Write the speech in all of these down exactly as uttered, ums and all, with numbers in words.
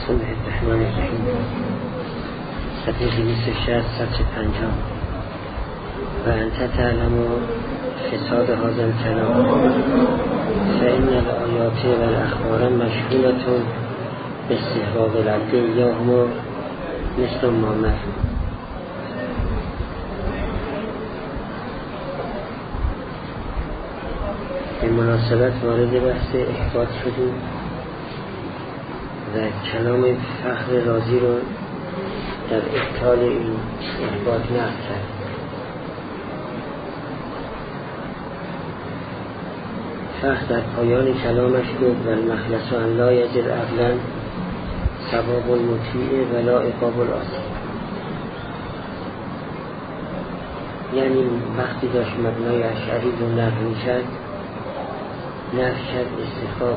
بسم الله الرحمن الرحیم. صفحه دویست و شصت صفحه پنجاه. و انت تعلم فساد هذا الكلام فإن الآیات و الاخبار مشغولة باستحباب العبد ایاهما مثل ما مر. به مناسبت وارد بحث احباط شدیم و کلام فخر رازی رو در ابطال این احباط نقل کرد. فخر در پایان کلامش گفت و المخلص ان لا یجد عقلا ثواب المطیع ولا عقاب العاصی. یعنی وقتی داشت مبنای اشعری رو نقل می‌کرد، نقل کرد استحقاق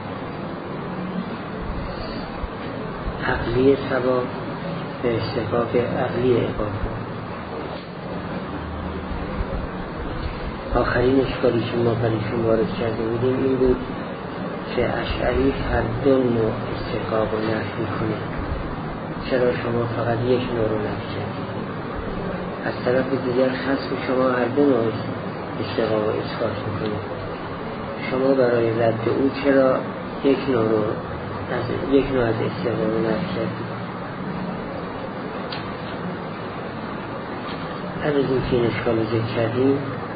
عقلی ثواب به استحقاق عقلی عقاب. آخرین اشکالی که ما برایشون وارد کرده بودیم این بود که اشعری هر دو نوع استحقاق رو نفی میکنه. چرا شما فقط یک نوع رو نفی کردید؟ از طرف دیگر خصم شما هر دو نوع استحقاق رو اثبات میکنه. شما برای رد او چرا یک نوع رو از یک نوع از استحقاق رو نفی کردید؟ از این که این اشکال رو ذکر کردیم،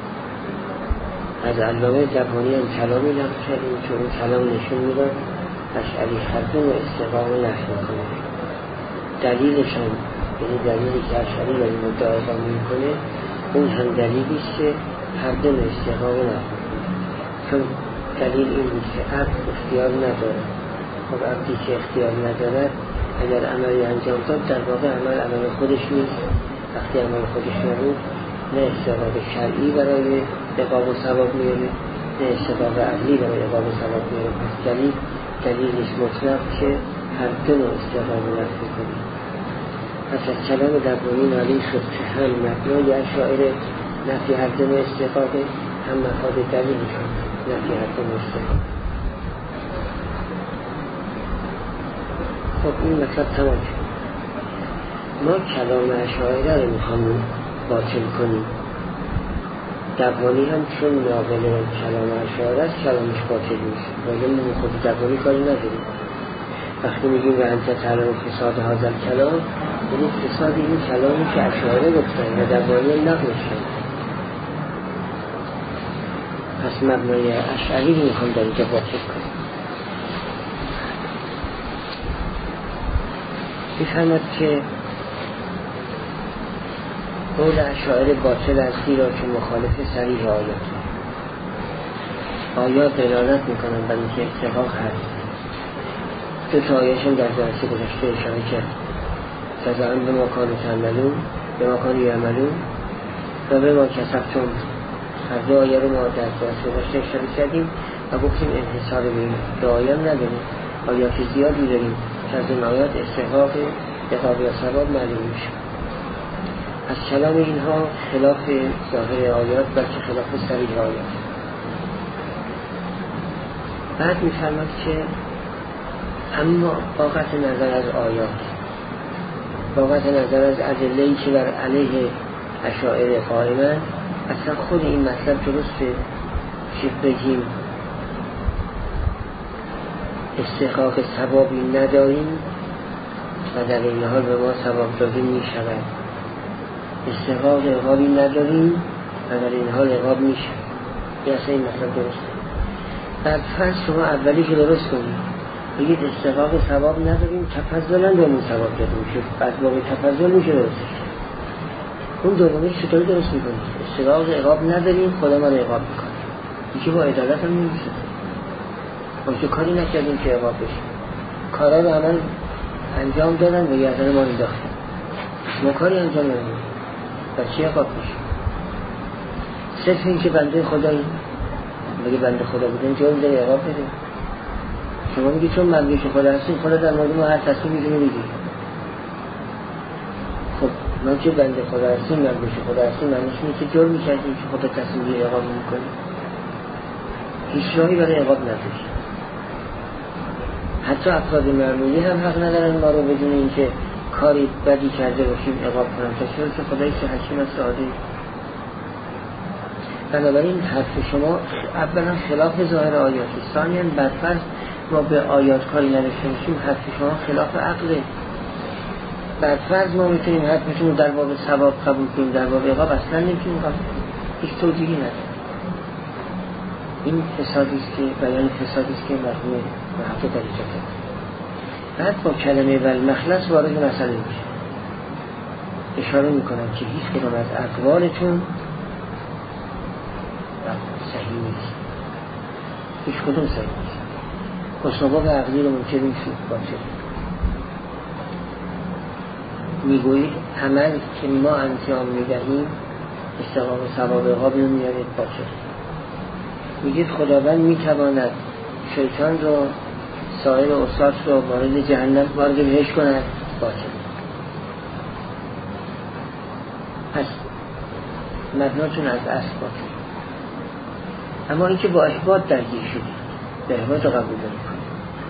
از علامه دبانی هم کلامی نقل کردیم که اون کلام نشون میداد اشعری هر دو نوع استحقاق رو نفی میکنه. دلیلشان، یعنی دلیلی که اشعری رو این مدعا اقامه میکنه، اون هم دلیلی است که هر دو نوع استحقاق رو نفی میکنه. چون دلیل این بود که عبد اختیار نداره. خب عبدی که اختیار ندارد اگر عملی انجام داد در واقع عمل عمل خودش نیست. وقتی عمل خودش نبود نه استحقاق شرعی برای عقاب و ثواب میاره، نه استحقاق عقلی برای عقاب و ثواب میاره. پس دلیل دلیل نیست مطلق که هر دو نوع استحقاق رو نفی کنیم. پس از کلام دبانی معلوم شد که هم مبنای اشاعر نفی هر دو نوع استحقاق، هم مفاد دلیلشون نفی هر دو نوع استحقاق. خب این مطلب تمام شد. ما کلام اشاعره رو میخوام باطل کنیم. دبانی هم چون ناقل کلام اشاعره است کلامش باطل نیست، ولی ما خود دبانی کاری نداریم. وقتی میگیم و انت تعلم فساد هذا الکلام، یعنی فساد این کلامی که اشاعره گفتن و دبانی نقلش کرد. پس مبنای اشعری رو میخوام در اینجا باطل کنیم. میفهمد که قول اشاعره باطل است، زیرا که مخالف صریح آیات. آیات دلالت میکنن بر اینکه استحقاق هست. دو تا آیه‌شون در جلسه گذشته اشاره کرد. جزاء بما کانوا تعملون، بما کانوا یعملون و بما کسبتم. هر دو آیه رو ما در جلسه گذشته اشاره کردیم و گفتیم انحصار به این دو آیه نداریم. آیات زیادی داریم که از این آیات استحقاق عقاب یا ثواب معلوم میشه. از کلام اینها خلاف ظاهر آیات بلکه خلاف صریح آیات. بعد می‌فرماد که اما با قطع نظر از آیات، با قطع نظر از ادله‌ای که بر علیه اشاعره قائمند، اصلا خود این مطلب درسته که بگیم استحقاق ثوابی نداریم و در این حال به ما ثواب داده می‌شود. استحقاق عقابی نداریم و در این حال عقاب میشه. این اصلا این مثلا درسته. بعد فرض شما اولی که درست کنید بگید استحقاق ثواب نداریم، تفضلا دومون ثواب داده میشه. بعد باقی تفضل میشه درستش. اون دومی چطوری درست میکنید؟ استحقاق عقاب نداریم، خدا من عقاب میکنه. یکی با عدالت هم نمیشه. ما که کاری نکردیم که عقاب بشه. کارا رو عمل انجام دادن و گردن ما انداختن. ما کاری انجام ندادیم. بر چی عقاب میشه؟ صرف این که بنده خدایی، مگه بنده خدا بودن جرم داری عقاب بده؟ شما میگی چون مملوک خدا هستیم خدا در مورد ما هر تصمیمی میتونه بگیره. خب ما که بنده خدا هستیم، مملوک خدا هستیم، معنیش اینه که جرمی کردیم که خدا تصمیم بگیره عقاب میکنه. هیچ راهی برای عقاب نداشت. حتی افراد معمولی هم حق ندارن ما رو بدون اینکه کاری بدی کرده باشیم عقاب کنن، تا چون که خدای که حکیم است عادل. بنابراین حرف شما اولا خلاف ظاهر آیاتی، ثانیاً برفرض ما به آیات کاری نداشته باشیم، حرف شما خلاف عقله. برفرض ما میتونیم حرفتون رو در باب ثواب قبول کنیم، در باب عقاب اصلا نمیتونیم قبول کنیم، هیچ توجیهی نداره. این فسادی است که بیان فسادی است که مرحوم محقق در اینجا کرد. بعد با کلمه والمخلص وارد مسئله میشه، اشاره میکنم که هیچ کدام از اقوالتون صحیح نیست، هیچ کدوم صحیح نیست. حسن‌القول عقلی رو ممکن نیست باشه. میگویید عمل که ما انجام میدهیم استقام ثواب عقاب رو میارید باشه. میگید خداوند میتواند شیطان رو سایر اوصاف رو وارد جهنم وارد بهش کند باشه. پس مبناتون از اصل باشه. اما اینکه با احباط درگیر شدید، به احباط رو قبول دارید کنید،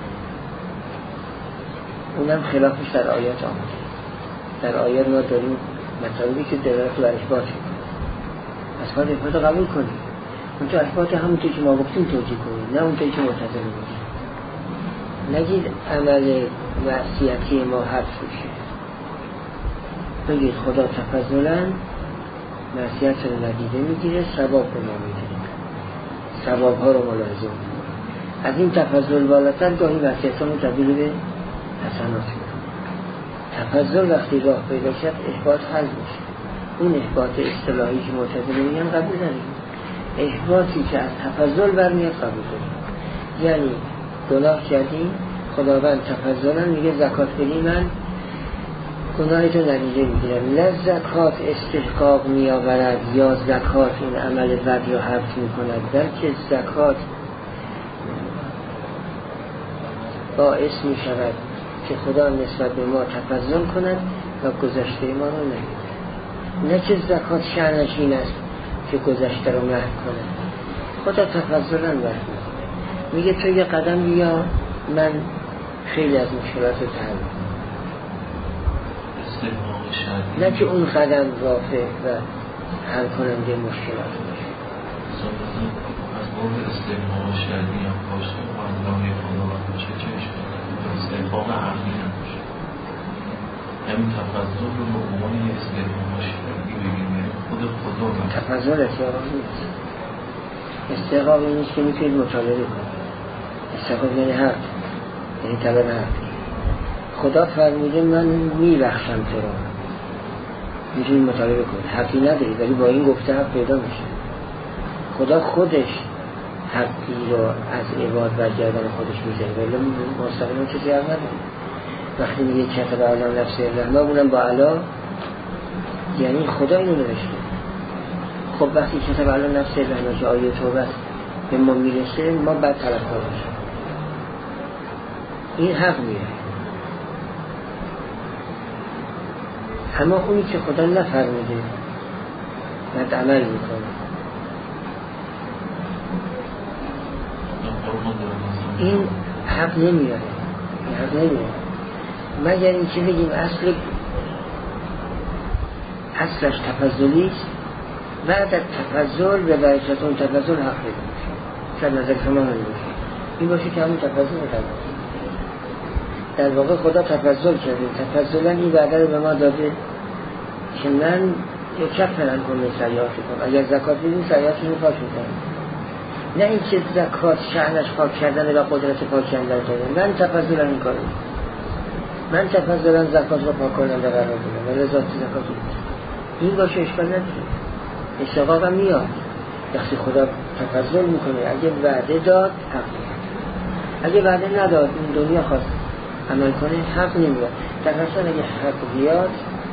اونم خلافش در آیات آمده. در آیات ما داریم مطالبی که دلالت بر احباط میکنه، پس باید احباط رو قبول کنید. اونجا احباط همونطور که ما گفتیم توجیه کنید، نه اونطور که معتزله میگید. نگید عمل معصیتی ما حذف میشه، بگید خدا تفضلا معصیت رو ندیده میگیره، ثواب رو ما میگیره، ثواب ها رو ملاحظه میکنه. از این تفضل بالاتر گاهی معصیت ها رو تبدیل به حسنات میکنه. تفضل وقتی راه پیدا شد احباط حذف میشه. اون احباط اصطلاحی که معتزله میگن قبول نداریم. احباطی که از تفضل برمیاد قبول داریم. یعنی گناه کردیم، خداوند تفضلا میگه زکات بدی، من گناهتو ندیده میگیرم. نه زکات استحقاق میآورد یا زکات این عمل بد رو حذف میکند، بلکه زکات باعث میشود که خدا نسبت به ما تفضل کند و گذشته ما رو نگیرد. نه که زکات شأنش این است که گذشته رو محو کند. خدا تفضلا برمیاد میگه تو یه قدم بیا، من خیلی از مشکلات رو حل کنم. نه که اون قدم رافع و حل کننده مشکلات باشه. از مورد استقامت شرعی هم باشه و اندامه خداوند باشه چه اشکالی؟ استقامت عقلی هم باشه. همین تفضل رو به عنوان یه استقامت شرعی بگیریم، خود خدا رو تفضل استقامت نیست. استقامت این نیست که میتونید مطالعه کنید. استقامت یعنی حق، یعنی طلب حق. خدا فرموده من میبخشم تو رو، میتونید مطالعه کنید. حقی ندارید ولی با این گفته حق پیدا میشه. خدا خودش حقی رو از عباد برگردن خودش میزنه ولی مستقیما کسی حق ندارید. وقتی میگه کتب علی نفسه الرحمه اونم با علا یعنی خدا اینو نوشته. خب وقتی کتب علی نفسه الرحمه که آیه توبه به ما میرسه ما بعد طلبکار باشیم، این حق میره. اما اونی که خدا نفرموده بعد عمل میکنه این حق نمیاره، این حق نمیاره مگر این که بگیم اصل اصلش تفضلی است، بعد از تفضل به برکت اون تفضل حق پیدا میشه. شاید نظر شما هم باشه این باشه که همون تفضل رو در واقع خدا تفضل کرده. تفضلا این وعده رو به ما داده که من یک کف پنن کنه سیاحت کنم، اگر زکات بدین سیاحت رو پاک میکنم. نه این که زکات شأنش پاک کردن و قدرت پاک کردن داره. من تفضلا این کار میکنم، من تفضلا زکات رو پاک کنم و قرار بدم ولی ذات زکات رو این باشه اشکال نداره. اشتقاق هم میاد وقتی خدا تفضل میکنه. اگه وعده داد حق میاد، اگه وعده نداد این دنیا خواست عمل کنه حق نمیاد. در اصل اگه حق بیاد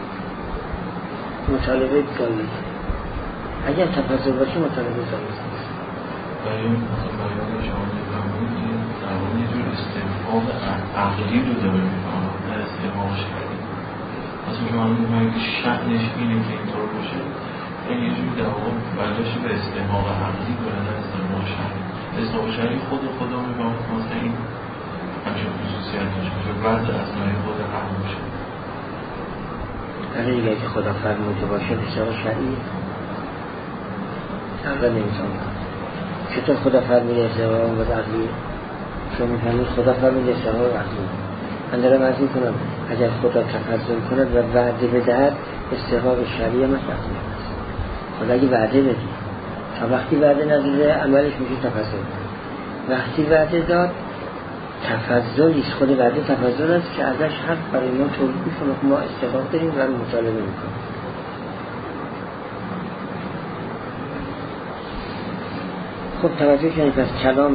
مطالبه جایز، اگر تفضل باشه مطالبه جایز نیست. برای این بیان شما می‌فرمایید که در واقع یه جور استنباط عقلی رو داره می‌کنه، نه استنباط شرعی. مثلا شما می‌فرمایید که شأنش اینه که اینطور باشه، یعنی یه جوری در واقع برداشت به استنباط عقلی کنه، نه استنباط شرعی. استنباط شرعی خود خدا می‌فرماید مثلا این همچین باشه، خصوصیت داشته باشه، بعض اسمای خود حق باشه. هر دیگه که خدا فرموده باشه بسیار شرعی اول نمیتون چطور خدا فرموده ازدواج و عقلی شما میفهمید خدا فرموده ازدواج و عقلی. من دارم عرض میکنم اگر خدا تفضل کند و وعده بدهد استحقاق شرعی هم است، عقلی هم است. خدا اگه وعده بده تا وقتی وعده نداده عملش میشه تفضل، وقتی وعده داد تفضلی است. خود وعده تفضل است که ازش حق برای ما تولید میکنه، ما استحقاق داریم و مطالبه میکنیم. خب توجه کنید از کلام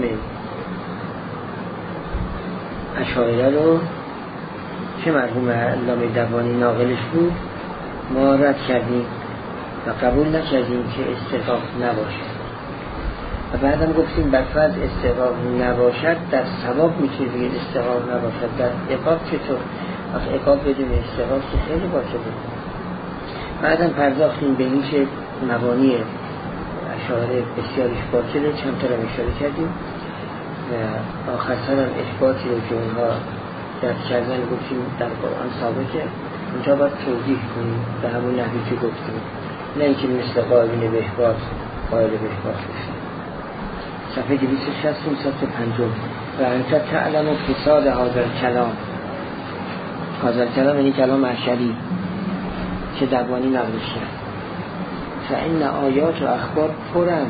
اشاعره رو که مرحوم علامه دبانی ناقلش بود ما رد کردیم و قبول نکردیم که استحقاق نباشه و بعدم گفتیم برفرض استحقاق نباشد در ثواب میتونید بگید استحقاق نباشد، در عقاب چطور؟ وقت عقاب بدون استحقاق که خیلی باشه بود. بعدم پرداختیم به این که مبانی اشاعره بسیارش باطله، چند تا رو اشاره کردیم و آخر سر هم اثباتی رو که اونها درد کردن گفتیم در قرآن ثابته، اونجا باید توضیح کنیم به همون نحوی که گفتیم، نه اینکه مثل قائلین به احباط قائل به احباط بشیم. صفحه دویست و شصت صفحه پنجم و انت تعلم و فساد حاضر کلام. حاضر کلام یعنی کلام اشعری که دبانی نقلش کرد. فإن آیات و اخبار پرند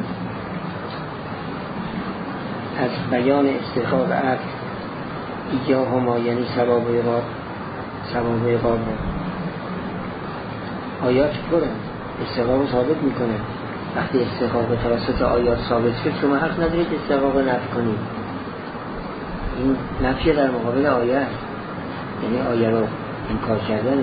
از بیان استحقاق عقل ایجاهما، یعنی ثواب و عقاب، ثواب و عقاب آیات پرند استحقاق رو ثابت میکنه. وقتی استحقاق به توسط آیات ثابت شد شما حق ندارید استحقاق نفی کنید. این نفی در مقابل آیه است، یعنی آیه رو انکار کردنه.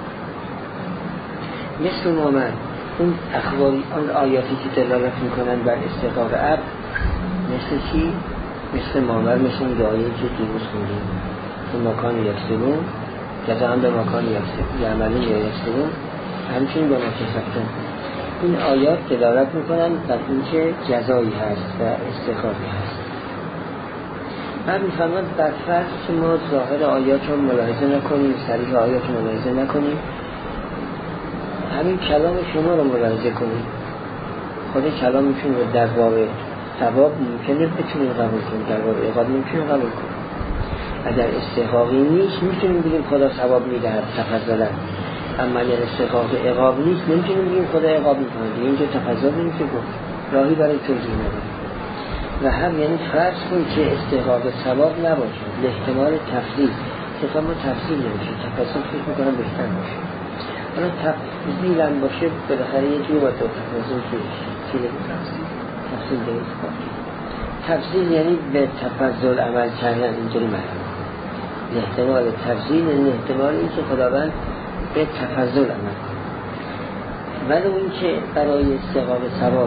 مثل مومن اون اخباری اون آیاتی که دلالت میکنن بر استحقاق عقل مثل چی؟ مثل مامر، مثل اون دعایی که دیروز خوندیم که مکان یکسبون جزا هم به مکان یعملون یا یکسبون همچنین به مکسبتون. این آیات دلالت میکنن بر اینکه جزایی هست و استحقاقی هست. بعد میفرماد بر فرض که ما ظاهر آیات رو ملاحظه نکنیم، صریح آیات رو ملاحظه نکنیم، همین کلام شما رو ملاحظه کنیم. خود کلام میتونه در باب ثواب ممکنه بتونیم قبول کنیم، در باب عقاب نمیتونیم قبول کنیم. اگر استحقاقی نیست میتونیم بگیم خدا ثواب میدهد تفضلا، اما اگر استحقاق عقاب نیست نمیتونیم بگیم خدا عقاب میکنه، دیگه اینجا تفضل نمیشه گفت، راهی برای توضیح نداره. و هم یعنی فرض کن که استحقاق ثواب نباشه، به احتمال تفضیل که ما تفضیل نمیشه، تفضل فکر میکنم بهتر باشه. حالا تفضیل هم باشه بالاخره یه جور با تو تفضیل چی بگیم تفضیل تفضیل دیست باشه. تفضیل یعنی به تفضل عمل کردن، اینجوری معنی. احتمال تفضیل یعنی احتمال این که خداوند به تفضل عمل کنه. ولی اون که برای استحقاق ثواب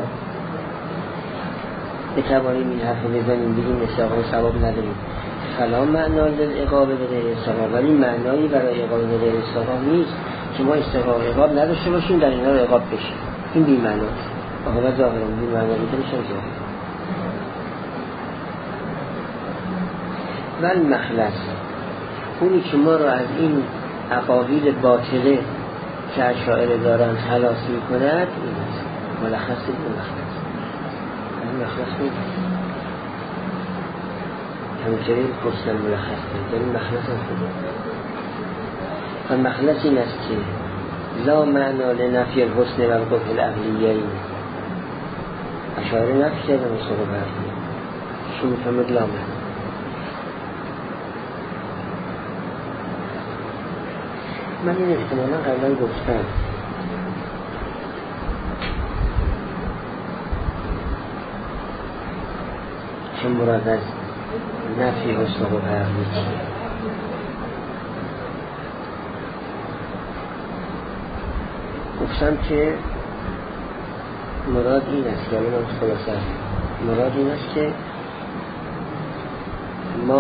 بتوانیم این حرف بزنیم بگیم استحقاق ثواب نداریم، فلا معنا للعقاب به غیر استحقاق، ولی معنایی برای عقاب به غیر استحقاق نیست که ما استحقاق عقاب نداشته باشیم در اینا رو عقاب بشیم. این بی معناست. آقا ظاهرم بی معنا میتونیم ظاهر. ول مخلص اونی که ما رو از این عقاید باطله که اشاعره دارن خلاص میکند این است. ملخص این مخلص این مخلص میکنه همچنین خصوصا ملخص میکنه این مخلص هم خوبه. و مخلص این است که لا معنا لنفی الحسن و القبح العقلیه‌ای. اشاعره نفی کردن و صحبه برکنه شو میفهمد لا معنا. من این احتمالا قبلا گفتم که مراد از نفی حسن و قبح عقلی چیه. گفتم که مراد این است که الان خلاصه مراد این است که ما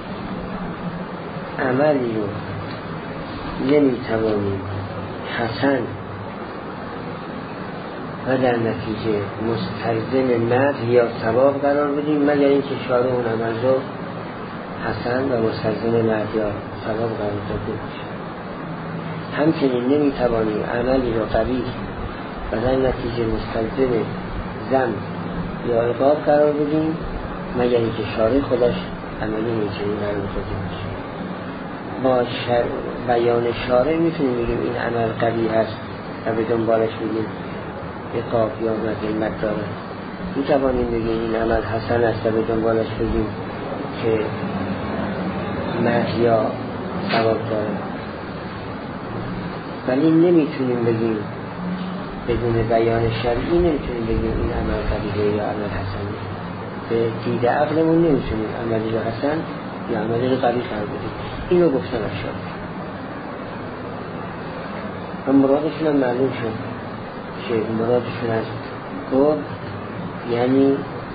عملی رو نمیتوانیم حسن و در نتیجه مستلزم مدح یا ثواب قرار بدیم مگر اینکه شارع اون عمل رو حسن و مستلزم مهیا ثواب قرار داده میشه. همچنین نمیتوانیم عملی را قبیح و در نتیجه مستلزم ذم یا عقاب قرار بدیم مگر اینکه شارع خودش عملی اینچنین قرار داده میشه. با شر... بیان شارع میتونیم بگیم این عمل قبیح هست و به دنبالش بگیم عقاب یا مذمت داره. میتوانیم بگیم این عمل حسن است و به دنبالش بگیم که مهیا ثواب داره، ولی نمیتونیم بگیم بدون بیان شرعی نمیتونیم بگیم این عمل قبیحه یا عمل حسنه. به دید عقلمون نمیتونیم عملی رو حسن یا عملی رو قبیح قرار بدیم. اینو گفتن اشاره و مرادشون هم معلوم شد که مرادشون از قرب یعنی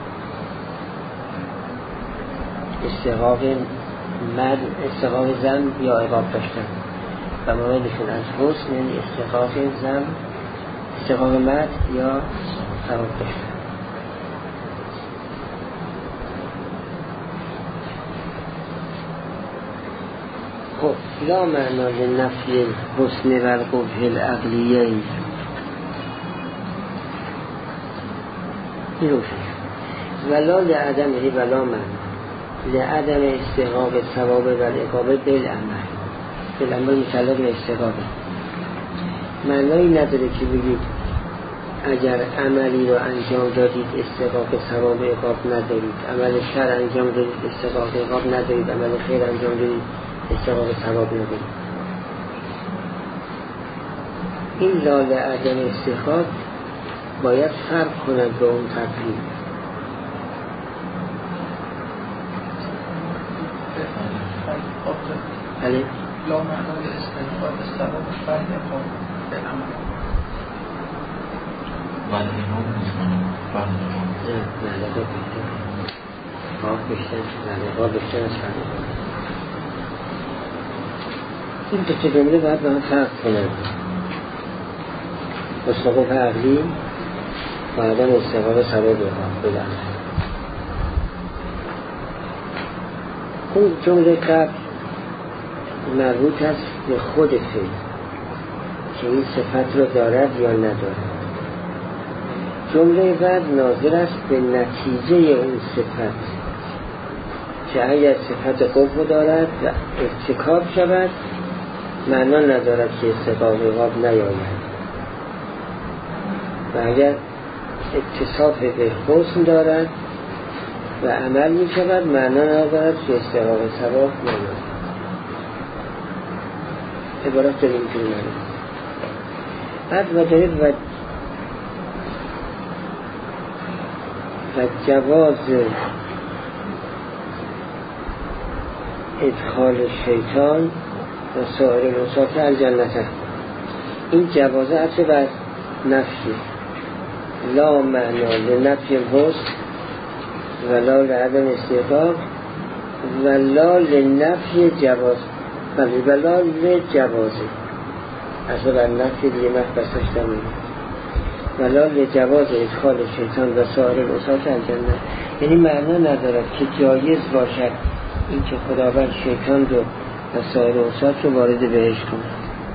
استحقاق مد استحقاق ذم یا عقاب داشتن و مرادشون از حسن یعنی استحقاق ذم استحقاق مد یا ثواب داشتن. خب لا معنا لنفی حسن و القبح العقلیه این روشن ولا لعدم یعنی ولا معنا لعدم استحقاق ثواب و العقاب بالعمل بالعمل متعلق به استحقاق معنایی نداره که بگید اگر عملی رو انجام دادید استحقاق ثواب و عقاب ندارید، عمل شر انجام دادید استحقاق عقاب ندارید، عمل خیر انجام دادید استحقاق ثواب ندارید. این لا لعدم استحقاق باید فرق کند به اون تقریب. بله لا معنای استحقاق ثواب فرق عقاب به عمل ولی ایمان نیستم فرق نه نه لقا بیشتر آه بیشتر نه لقا بیشتر از فرق عقاب. این دو تا جمله باید به هم فرق کنند. استحقاق عقلی و عدم استحقاق ثواب عقاب. اون جمله قبل مربوط است به خود فعل که این صفت رو دارد یا ندارد. جمله بعد ناظر است به نتیجه اون صفت که اگر صفت قبح دارد و ارتکاب شود معنا ندارد که استحقاق عقاب نیاید و اگر اتصاف به حسن دارد و عمل می شود معنا ندارد که استحقاق ثواب نیاید. عبارت داریم اینجوری معنی بعد و دارید و و جواز ادخال شیطان و سایر الوصاف الجنته. این جوازه عطف بر نفی لا معنا لنفی الحسن و لا لعدم استحقاق و لا لنفی جواز بلی و لا لجوازه عطف بر نفی دیگه مخبستش دمید و لا لجواز ادخال شیطان و سایر الوصاف الجنته. یعنی معنا ندارد که جایز باشد این که خداوند شیطان رو و سایر اوصاف رو وارد بهشت کنه.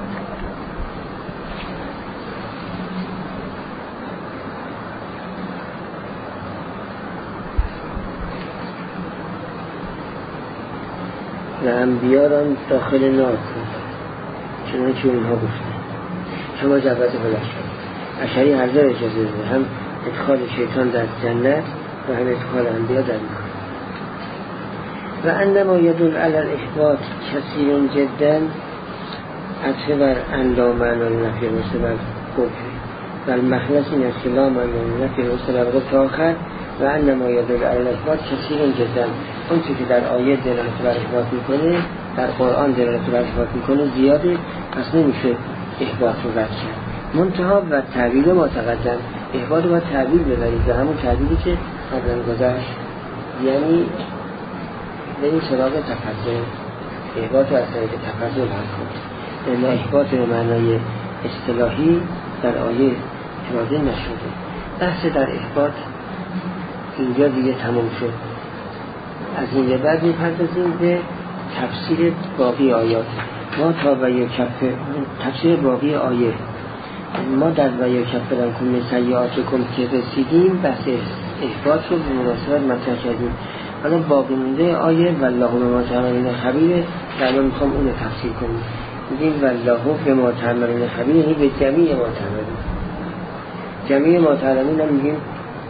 و انبیا را داخل نار کن چنانچه اونها گفتن. شما جواب بلش شد اشعری هر دار اجازه ده هم ادخال شیطان در جنت و هم ادخال انبیا در نار. و انما یدل علی الاحباط کثیر جدا عطف بر ان لا معنا لنفی الحسن و القبح و المخلص این است که لا معنا لنفی الحسن و القبح آخر و انما یدل علی الاحباط کثیر جدا. اون چیزی که در آیه دلالت بر احباط میکنه در قرآن دلالت بر احباط میکنه زیاده، پس نمیشه احباط رو رد کرد. منتها و تعبیر ما تقدم احباط رو با تعبیر ببرید و همون تعبیری که قبلا گذشت، یعنی بریم سراغ تفضل احباط و از طریق تفضل حل کنید. لأن احباط به معنای اصطلاحی در آیه اراده نشده. بحث در احباط اینجا دیگه تمام شد. از این به بعد میپردازیم به تفسیر باقی آیات. ما تا و یا کفه تفسیر باقی آیه ما در و یا کفه لنکم سیئاتکم که رسیدیم بحث اثبات رو به مناسبت مطرح کردیم. حالا باقی مونده آیه والله بما تعملون خبیر در ما میخوام اون رو تفسیر کنیم. میگیم والله بما تعملون خبیر یعنی به جمیع ما تعملون. جمیع ما تعملون هم میگیم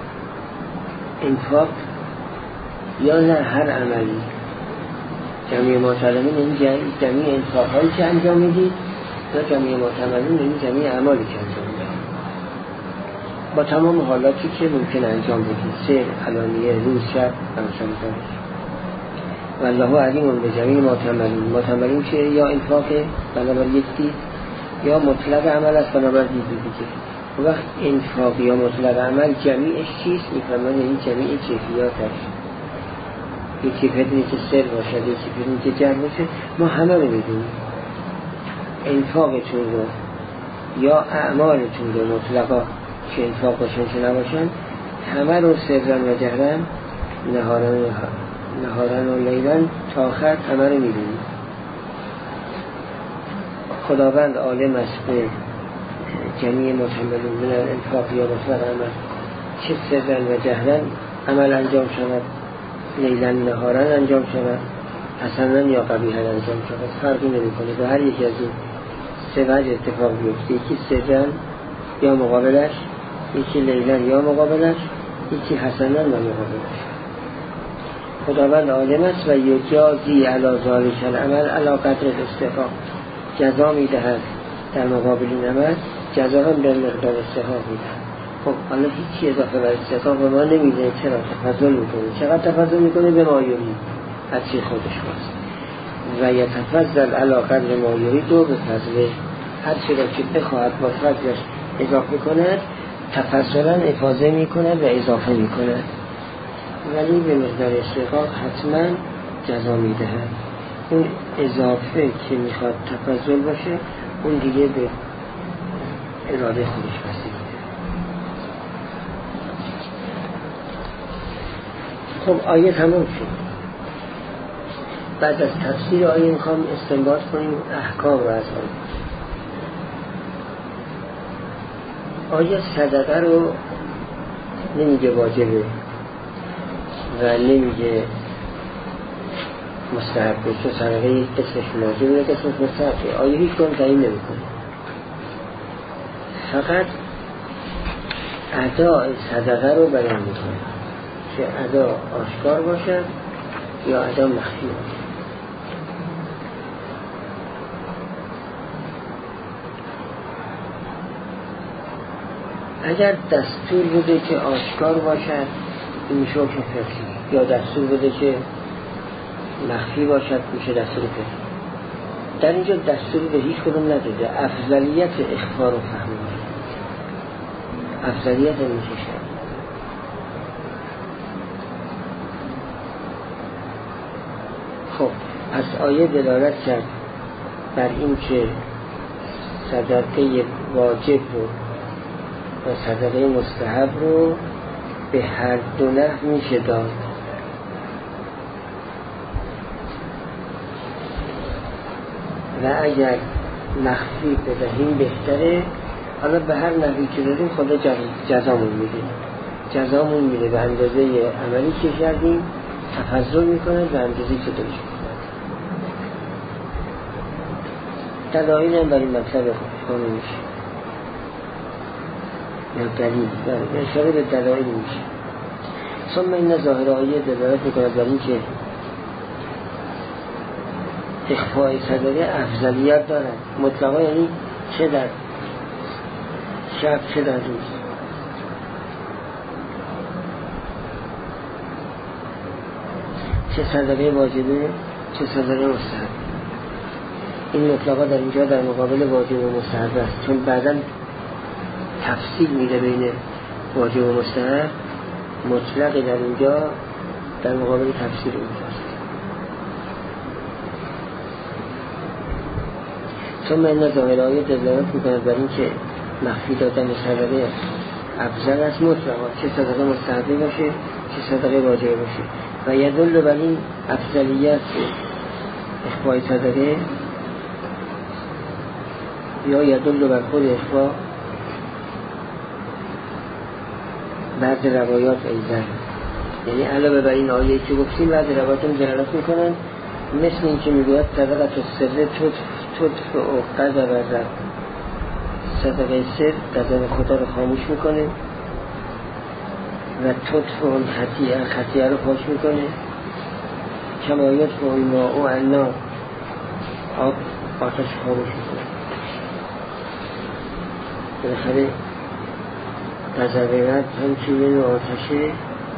انفاق یا نه هر عملی. جمیع ما تعملون یعنی جمیع انفاق هایی که انجام میدید یا جمیع ما تعملون یعنی جمیع اعمالی که انجام میدید با تمام حالاتی که ممکن انجام بدید، سر، علانیه، روز، شب و مثلا والله علیم به جمیع ما تعملون. ما تعملون که یا انفاق بنابر یک دید یا مطلق عمل است بنابر دید دیگه. و وقت انفاق یا مطلق عمل جمیعش چیست میفرمان یعنی جمیع کیفیاتش. یک کیفیتی که سر باشد، یک کیفیتی که جمع باشه، ما همه رو میدونیم. انفاقتون رو یا اعمالتون رو مطلقا که انفاق باشن که نباشن همه رو سرن و جهرن نهارن و, نهارن و لیلن تا آخر همه رو میدونیم. خداوند عالم است به جمیع متعملون من انفاق یا مطلق عمل چه سرن و جهرن عمل انجام شود، لیلن نهارن انجام شود، حسنن یا قبیحن انجام شود، فرقی نمی کنه. به هر یکی از این سه وجه اتفاق بیفته، یکی سرن یا مقابلش، یکی لیلن یا مقابلش، یکی حسنن و مقابلش. خداوند عالم است و یجازی علی ذلک العمل علی قدر الاستحقاق. جزا میدهد در مقابل این عمل، جزا هم در مقدار استحقاق میدهد. خب حالا هیچی اضافه بر استحقاق به ما نمیده. چرا؟ تفضل میکنه. چقدر تفضل میکنه؟ به ما یوری از چی خودش باست و یتفضل علی قدر ما یوری دو به فضل هر چی را که بخواهد با فضلش اضافه کند تفضلا افاضه میکند و اضافه میکند، ولی به مقدار استحقاق حتما جزا میدهد. اون اضافه که میخواد تفضل باشه اون دیگه به اراده خودش بستگی داره. خب آیه تمام شد. بعد از تفسیر آیه میخوام استنباط کنیم احکام رو از آیه. آیه صدقه رو نمیگه واجبه و نمیگه مستحبه، چون صدقه یک قسمش واجبه یک قسمش مستحبه. آیه هیچ کن تعیین نمیکنه، فقط اداء صدقه رو بیان میکنه که ادا آشکار باشد یا ادا مخفی باشد. اگر دستور بوده که آشکار باشد این میشه حکم فقهی، یا دستور بوده که مخفی باشد میشه دستور فقهی. در اینجا دستور به هیچ کدوم نداده. افضلیت اخبار و فهم افضلیت میشه. خب از آیه دلالت کرد بر این که صدقه واجب رو و صدقه مستحب رو به هر دو نحو میشه داد. و اگر مخفی بدهیم بهتره. حالا به هر نحوی که دادیم خدا جزامون میده. جزامون میده به اندازه عملی که کردیم، تفضل میکنه به اندازه که دلش میکنه. دلایل هم برای مطلب خونه میشه یا دلیل یا اشاره به دلایل میشه. ثم این ظاهر آیه دلالت میکنه برای این که اخفاء صدقه افضلیت دارد مطلقا، یعنی چه در شب چه در روز. چه صدقه واجبه چه صدقه مستحب. این مطلقا در اینجا در مقابل واجب و مستحب است، چون بعداً تفصیل میده بین واجب و مستحب. مطلق در اینجا در مقابل تفصیل اونجاست. ثم این ظاهر آیه دلالت میکنه بر این که مخفی دادن صدقه افضل است مطلقا، چه صدقه مستحبی باشه چه صدقه واجبی باشه. و یدل بر این افضلیت اخفای صدقه یا یدل بر خود اخفا بعض روایات ایزن، یعنی علاوه بر این آیه که گفتیم بعض روایات هم دلالت میکنن، مثل این که میگوید صدقه السر تطفئ غضب الرب، صدقه سر غضب خدا رو خاموش میکنه و تطفئ خطیئه خطیئه رو پاک میکنه، کما یطفئ الماء النار، آب آتش خاموش میکنه. بالاخره غضب رب همچنین آتشه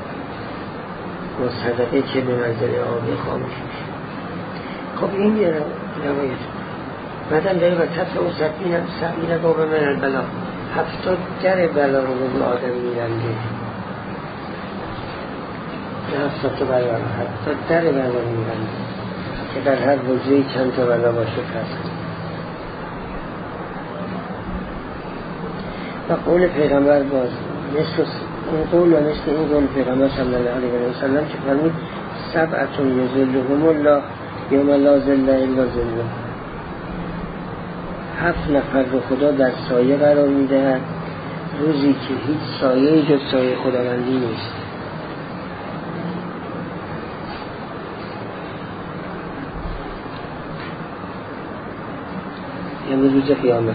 و صدقه که به منزل آبی خاموش میشه. خب این یه روایت. بعدم داره و تطفئ سبعین سبعین باب من البلا، هفتاد در بلا رو به آدم میرنده، هفتاد تا بلا رو هفتاد در بلا رو میرنده که در هر وجهی چند تا بلا باشه پس. و قول پیغمبر باز مثل این قول و مثل این قول پیغمبر صلی الله علیه و سلم که فرمود سبعتون یظلهم الله یوم لا ظل الا ظله، هفت نفر رو خدا در سایه قرار میدهد روزی که هیچ سایه جز سایه خداوندی نیست. یعنی روز قیامت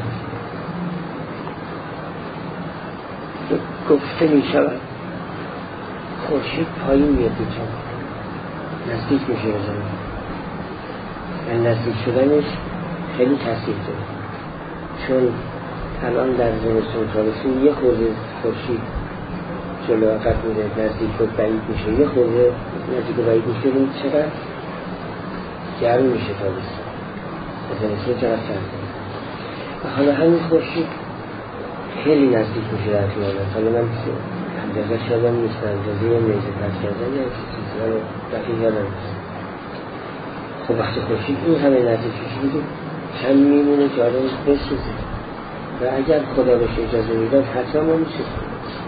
گفته می شود خورشید پایین میاد بیچان نزدیک میشه به زمین، یعنی نزدیک شدنش خیلی تاثیر داره، چون الان در زمستون تابستون یه خورده خورشید جلو عقب میره نزدیک و بعید میشه، یه خورده نزدیک و بعید میشه، این چقدر گرم میشه تابستون و زمستون چقدر سرد. و حالا همین خورشید خیلی نزدیک میشه در قیامت. حالا من اندازه شدم نیست، اندازه یه میزه پس کردن یه چیزی رو دقیق یادم نیست. خب وقتی خورشید این همه نزدیک میشه چند میمونه که آدم بسوزه و اگر خدا بهش اجازه میداد حتما ما میسوزه.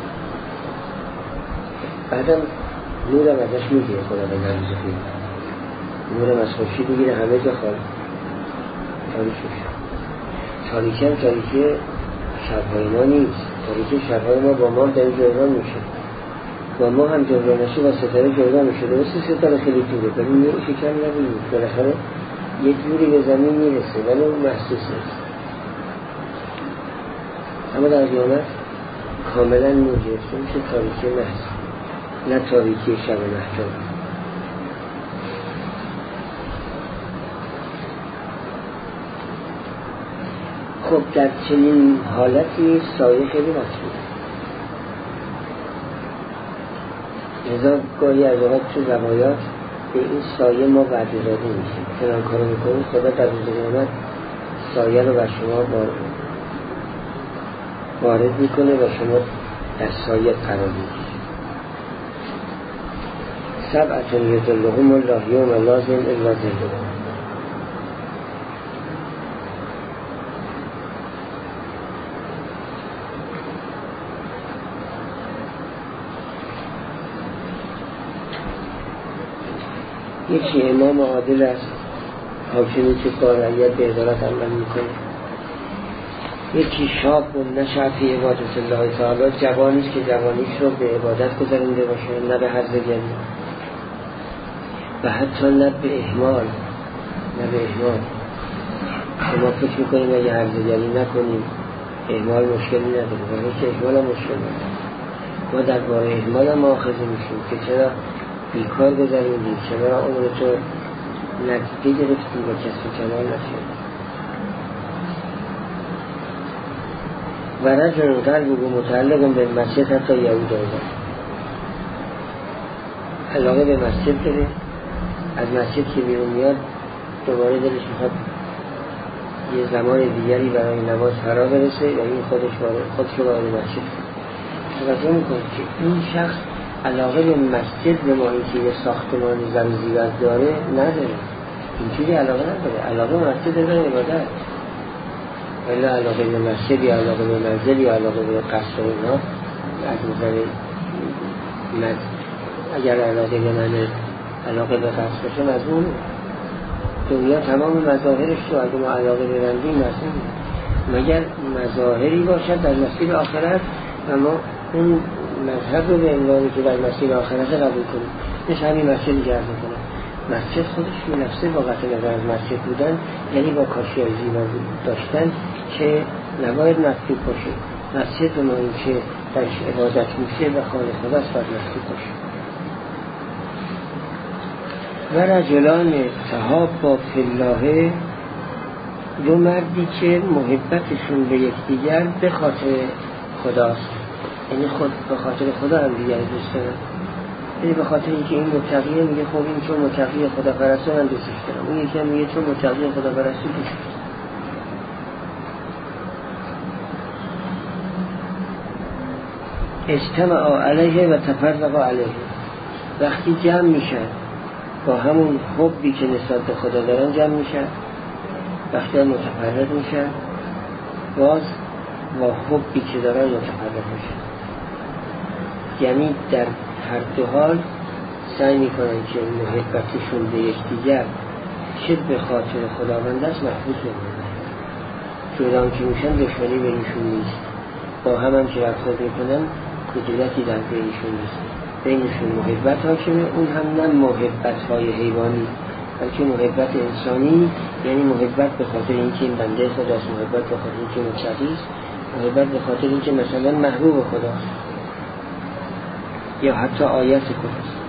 بعدم نورم ازش میگیره خدا به نمیزه خیلی نورم از خورشید میگیره همه جا خواهد تاریک میشه. تاریکی هم تاریکی شبهای ما نیست، تاریکی شبهای ما با ما در جایگان میشه، با ما هم جایگان نشه با ستاره جایگان میشه. درسته ستاره خیلی دوره ولی نوعی کم نبینید، بالاخره یه جوری به زمین میرسه ولی اون محسوس نیست. اما در قیامت کاملا نور گرفته میشه، تاریکی محض، نه تاریکی شب محتاب. خب در چنین حالتی سایه خیلی مطلوبه. لذا گاهی از اوقات تو روایات به این سایه ما وعده داده میشه، چنان کارو میکنیم خدا در روز قیامت سایه رو بر شما وارد میکنه و شما در سایه قرار میگیرید. سبعتون یظلهم الله یوم لا ظل الا ظله. یکی امام عادل است، حاکمی که با رعیت به عدالت عمل میکنه. یکی شاب و نشأ فی عبادت الله تعالی، جوانی که جوانیش رو به عبادت گذرونده باشه، نه به هرزگری و حتی نه به اهمال، نه به اهمال. شما فکر میکنیم اگه هرزگری نکنیم اهمال مشکلی نداره، ولی که اهمال هم مشکل نداره. ما در باره اهمال هم مؤاخذه میشیم که چرا بیکار گذاریدیم، چرا عمر تو نتیجه گرفتیم و کسب کمال نشد. و رجل قلب و متعلق به مسجد حتی یهود آزاد، علاقه به مسجد داره، از مسجد که بیرون میاد دوباره دلش میخواد یه زمان دیگری برای نماز فرا برسه و این خودش خودش رو وارد مسجد توجه میکنه که این شخص علاقه به مسجد به ما اینکه یه ساختمان زمزیوت داره نداره، اینجوری علاقه نداره، علاقه به مسجد داره عبادت، ولی علاقه به مسجد یا علاقه به منزل یا علاقه به قصر اینا از نظر اگر علاقه به من علاقه به قصد باشه مضمون دنیا تمام مظاهرش رو اگه ما علاقه ببندیم مضمون مگر مظاهری باشد در مسیر آخرت و ما اون مذهب رو به عنوانی که در مسیر آخرت قبول کنیم. مثل همین مسجد دیگه عرض میکنم، مسجد خودش به نفسه با قطع نظر از مسجد بودن یعنی با کاشی‌های زیبا داشتن که نباید مکتوب باشه. مسجد به ما این که درش عبادت میشه و خانه خداست باید مکتوب باشه. و رجلان تحابا فی الله، دو مردی که محبتشون به یکدیگر به خاطر خداست، یعنی خود به خاطر خدا هم دیگر دوست دارن، یعنی به خاطر اینکه این متقیه میگه خب این چون متقی خدا پرسته من دوستش دارم، اون یکی هم میگه چون متقی خدا پرسته دوستش دارم. اجتمع علیه و تفرق علیه، وقتی جمع میشن با همون حبی که نسبت به خدا دارن جمع میشن، وقتی هم متفرق میشن باز با حبی که دارن متفرق میشن. یعنی در هر دو حال سعی میکنن که محبتشون به یکدیگر چه به خاطر خداوند است محفوظ بمونه. جدا که میشن دشمنی بینشون نیست، با هم هم که رفتار میکنن کدورتی در بینشون نیست، بینشون محبت حاکمه. اون هم نه محبت های حیوانی بلکه محبت انسانی، یعنی محبت به خاطر اینکه این بنده خداست، محبت به خاطر اینکه متقی است، محبت به خاطر اینکه مثلا محبوب خداست یا حتی آیت خداست.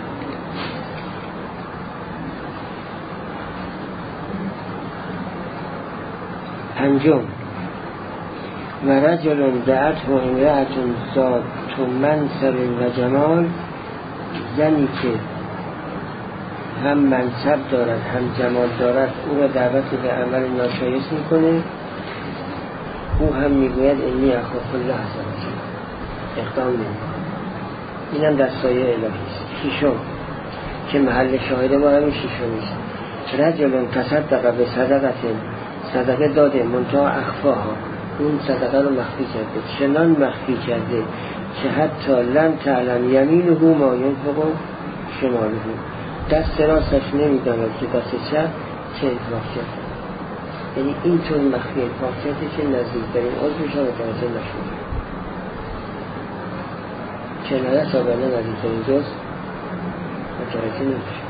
پنجم، و رجل دعته امرأة ذات منصب و جمال، زنی که هم منصب دارد هم جمال دارد او را دعوت به عمل ناشایست میکنه، او هم میگوید انی اخاف الله عز و جل، اقدام نمیکنه. اینم در سایه الهی است. ششم که محل شاهد ما همین ششم است، رجل تصدق به صدقه، صدقه داده منتها اخفاها، اون صدقه رو مخفی کرده، چنان مخفی کرده که حتی لم تعلم یمینه ما ینفق شماله، دست راستش نمیداند که دست چپ چه انفاق کرده. یعنی اینطور مخفی انفاق کرده که نزدیکترین عضوش ها متوجه نشده، کنایه سابقه نزدیکترین جز متوجه نمیشه.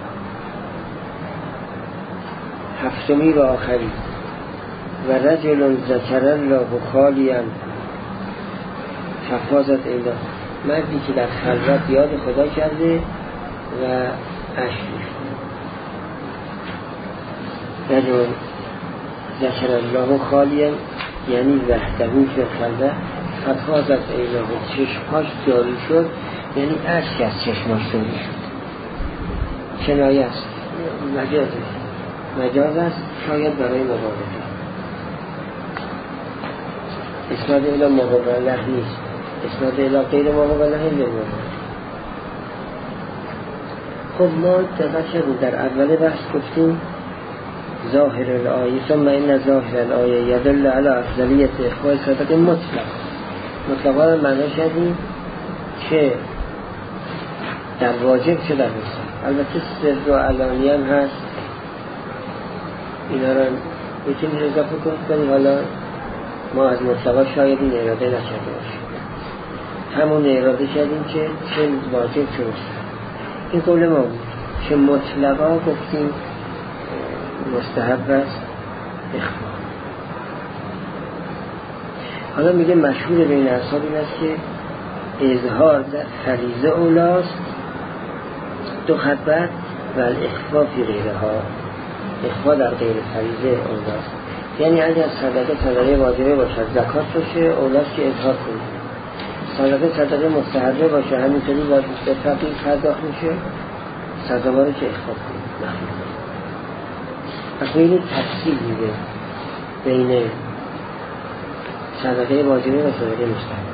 هفتمی و آخری، و رجل ذکر الله خالیا ففاضت عیناه، مردی که در خلوت یاد خدا کرده و اشک ریخته. رجل ذکر الله خالیا یعنی وحده فی الخلوه ففاضت عیناه، چشمهاش جاری شد، یعنی اشک از چشمهاش جاری شد. کنایه است، مجاز است، مجاز است شاید برای مبالغه. اسناد الی مبالغه نیست، اسناد الی غیر مبالغه نمی‌مونه. خب ما دقت کردیم در اول بحث گفتیم ظاهر الآیه، ثم این ظاهر الآیه یدل علی افضلیت اخفاء صدقه مطلق. مطلقا رو معنی کردیم که در واجب چه در مستحب. البته سر و علانی هم هست، اینا رو میتونید اضافه کنید، حالا ما از مطلقا شاید این اراده نکرده باشیم، همون اراده کردیم که چه واجب چه مستحب. این قول ما بود که مطلقا گفتیم مستحب است اخفا. حالا میگه مشهور بین اصحاب این است که اظهار در فریضه اولاست دو خطبت و الاخفا فی غیرها، اخفا در غیر فریضه اولاست. یعنی اگر صدقه صدقه واجبه باشد زکات باشه اولاست که اظهار کنید، صدقه صدقه مستحبه باشه همینطوری باید به فقیر پرداخت میشه، صدقه رو که اخفا کنید مخفی کنید. پس این تفصیل میده بین صدقه واجبه و صدقه مستحبه.